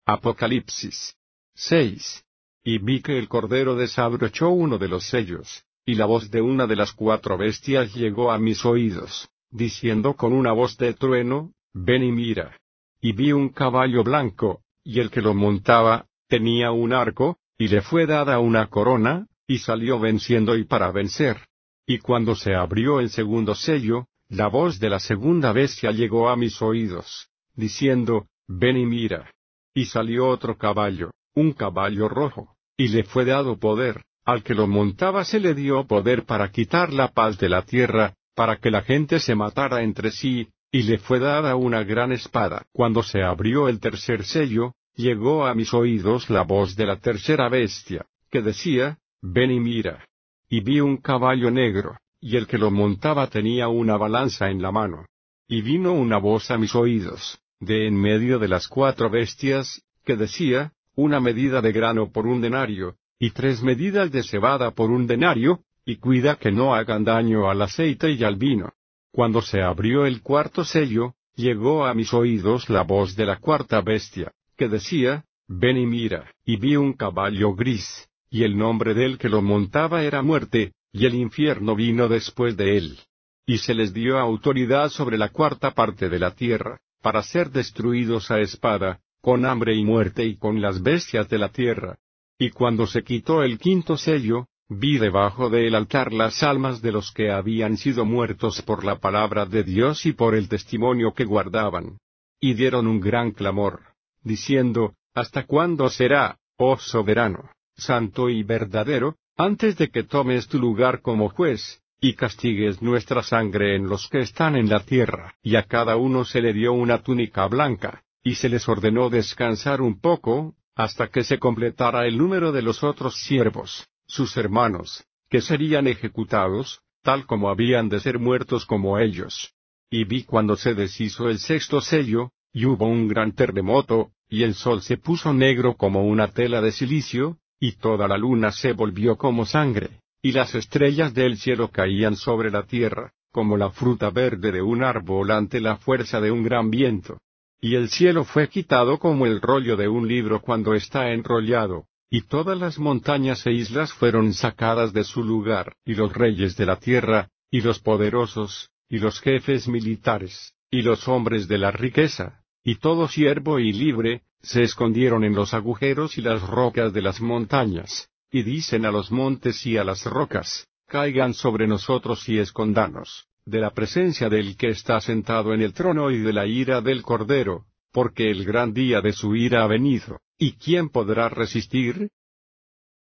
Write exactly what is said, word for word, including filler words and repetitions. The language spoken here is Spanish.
Apocalipsis seis. Y vi que el Cordero desabrochó uno de los sellos, y la voz de una de las cuatro bestias llegó a mis oídos, diciendo con una voz de trueno, ven y mira. Y vi un caballo blanco, y el que lo montaba, tenía un arco, y le fue dada una corona, y salió venciendo y para vencer. Y cuando se abrió el segundo sello, la voz de la segunda bestia llegó a mis oídos, diciendo, ven y mira. Y salió otro caballo, un caballo rojo, y le fue dado poder, al que lo montaba se le dio poder para quitar la paz de la tierra, para que la gente se matara entre sí, y le fue dada una gran espada. Cuando se abrió el tercer sello, llegó a mis oídos la voz de la tercera bestia, que decía, ven y mira. Y vi un caballo negro, y el que lo montaba tenía una balanza en la mano. Y vino una voz a mis oídos, de en medio de las cuatro bestias, que decía, una medida de grano por un denario, y tres medidas de cebada por un denario, y cuida que no hagan daño al aceite y al vino. Cuando se abrió el cuarto sello, llegó a mis oídos la voz de la cuarta bestia, que decía, ven y mira. Y vi un caballo gris, y el nombre del que lo montaba era Muerte, y el infierno vino después de él. Y se les dio autoridad sobre la cuarta parte de la tierra, para ser destruidos a espada, con hambre y muerte y con las bestias de la tierra. Y cuando se quitó el quinto sello, vi debajo del altar las almas de los que habían sido muertos por la palabra de Dios y por el testimonio que guardaban. Y dieron un gran clamor, diciendo, ¿hasta cuándo será, oh soberano, santo y verdadero, antes de que tomes tu lugar como juez, y castigues nuestra sangre en los que están en la tierra? Y a cada uno se le dio una túnica blanca, y se les ordenó descansar un poco, hasta que se completara el número de los otros siervos, sus hermanos, que serían ejecutados, tal como habían de ser muertos como ellos. Y vi cuando se deshizo el sexto sello, y hubo un gran terremoto, y el sol se puso negro como una tela de silicio, y toda la luna se volvió como sangre, y las estrellas del cielo caían sobre la tierra, como la fruta verde de un árbol ante la fuerza de un gran viento. Y el cielo fue quitado como el rollo de un libro cuando está enrollado, y todas las montañas e islas fueron sacadas de su lugar, y los reyes de la tierra, y los poderosos, y los jefes militares, y los hombres de la riqueza, y todo siervo y libre, se escondieron en los agujeros y las rocas de las montañas, y dicen a los montes y a las rocas, caigan sobre nosotros y escondanos de la presencia del que está sentado en el trono y de la ira del Cordero, porque el gran día de su ira ha venido, ¿y quién podrá resistir?